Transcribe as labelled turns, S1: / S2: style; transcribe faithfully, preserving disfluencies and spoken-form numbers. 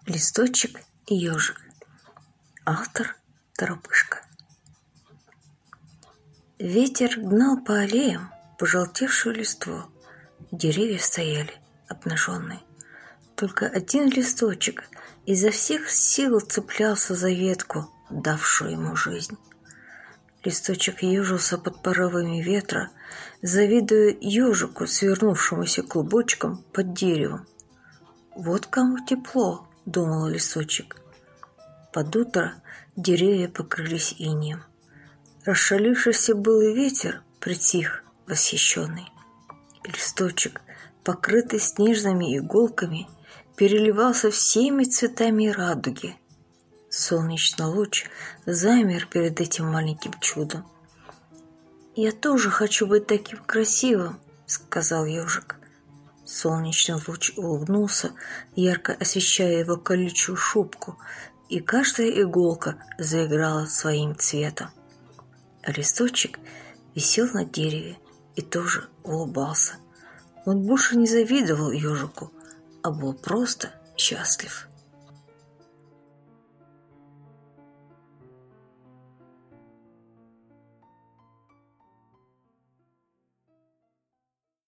S1: Листочек и ежик. Автор Торопышка. Ветер гнал по аллеям пожелтевшую листву. Деревья стояли обнаженные. Только один листочек изо всех сил цеплялся за ветку, давшую ему жизнь. Листочек ежился под порывами ветра, завидуя ежику, свернувшемуся клубочком под деревом. «Вот кому тепло», — думал листочек. Под утро деревья покрылись инеем. Расшалившийся белый ветер притих, восхищенный. Листочек, покрытый снежными иголками, переливался всеми цветами радуги. Солнечный луч замер перед этим маленьким чудом. «Я тоже хочу быть таким красивым», — сказал ежик. Солнечный луч улыбнулся, ярко освещая его колючую шубку, и каждая иголка заиграла своим цветом. А листочек висел на дереве и тоже улыбался. Он больше не завидовал ежику, а был просто счастлив.